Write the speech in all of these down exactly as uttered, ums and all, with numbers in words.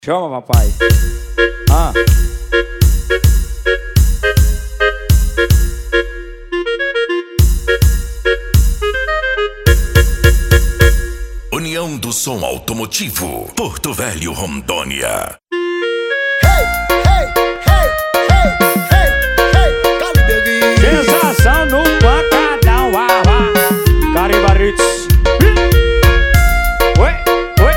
Chama, papai. Ah. União do Som Automotivo, Porto Velho, Rondônia. Hey, hey, hey, hey, hey, hey, Calibre. Sensação no pancadão, ah, ah. Caribarits. Oi, oi.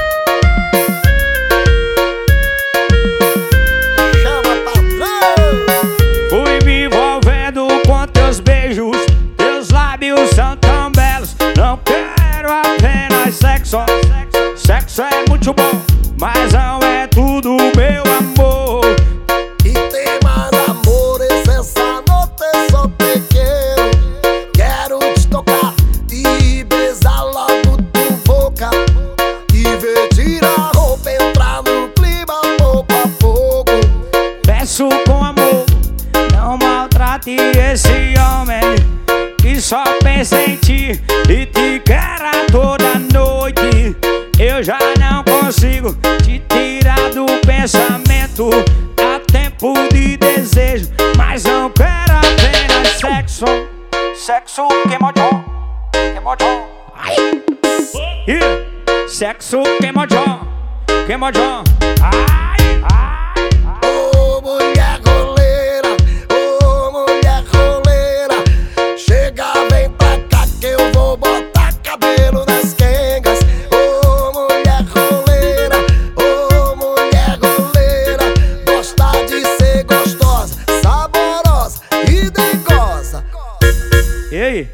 Chama, patrão. Fui me envolvendo com teus beijos. Teus lábios são tão belos. Não quero apenas sexo. Sexo é muito bom, mas não é tudo, meu amor. E tem mais amores essa noite, só te quero. Quero te tocar e besar logo tua boca. E ver tirar a roupa, entrar no clima pouco a pouco. Peço com amor, não maltrate esse homem que só pensa em ti e te quer a toda noite. Eu já não consigo te tirar do pensamento. Há tempo de desejo, mas não quero apenas sexo. Sexo queimodão, queimodão. Ai! Ih! Sexo queimodão, queimodão. Ai! Ai! Ô mulher roleira, ô mulher roleira, chega, vem pra cá que eu vou botar cabelo nas quengas. Ô mulher roleira, ô mulher roleira, gosta de ser gostosa, saborosa e dengosa. E aí?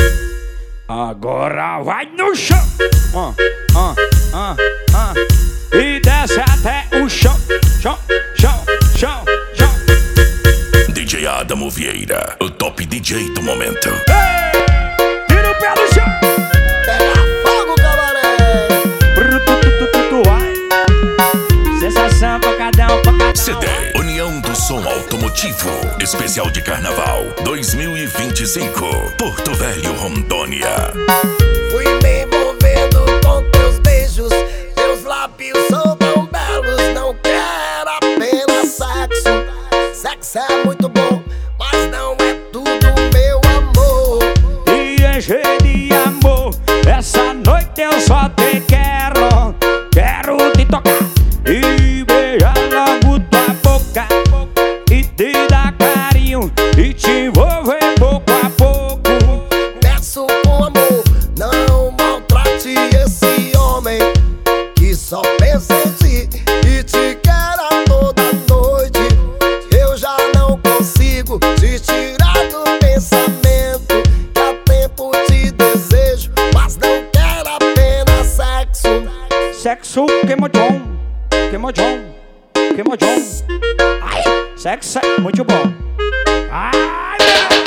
Agora vai no chão. Ah, ah, ah, ah. E desce até o chão. Chão, chão, chão, chão. D J Adamo Vieira, o top D J do momento. Ei! Tira o pé do chão. Pega fogo, cabaré. Brutututututu, ai. Sensação pancadão, pancadão. C D União do Som Automotivo, especial de Carnaval dois mil e vinte e cinco, Porto Velho, Rondônia. Fui me envolvendo com teus beijos, teus lábios são tão belos. Não quero apenas sexo. Sexo é muito bom, mas não é tudo, meu amor. E encher de amor, essa noite eu só te quero. Quero te tocar e beijar logo tua boca, e te dar carinho e te envolver pouco a pouco. Peço com amor, não maltrate esse homem que só pensa em ti e te quer a toda noite. Eu já não consigo te tirar do pensamento. Que há tempo te desejo, mas não quero apenas sexo. Sexo queimodão, queimodão, queimodão. Ai, sexo é muito bom. Ai,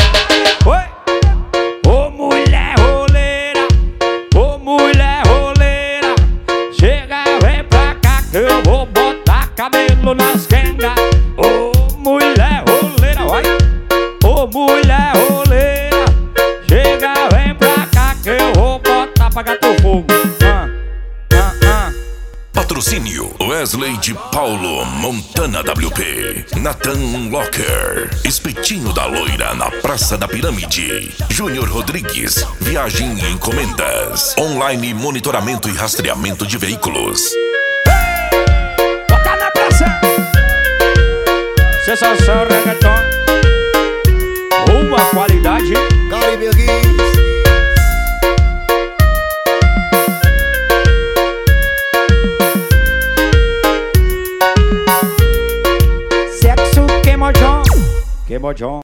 oi. Ô mulher roleira, ô mulher roleira, chega, vem pra cá que eu vou botar cabelo nas quengas. Ô mulher roleira, vai. Ô mulher roleira, chega, vem pra cá que eu vou botar pra gato fogo. Ah, ah, ah. Patrocínio Wesley de Paulo, Montana W P, Nathan Locker, Espetinho da Loira na Praça da Pirâmide, Júnior Rodrigues, Viagem e Encomendas, Online Monitoramento e Rastreamento de Veículos. Bota na praça. Sensação reggaeton, uma qualidade. Caribe. Sexo queimodão, queimodão.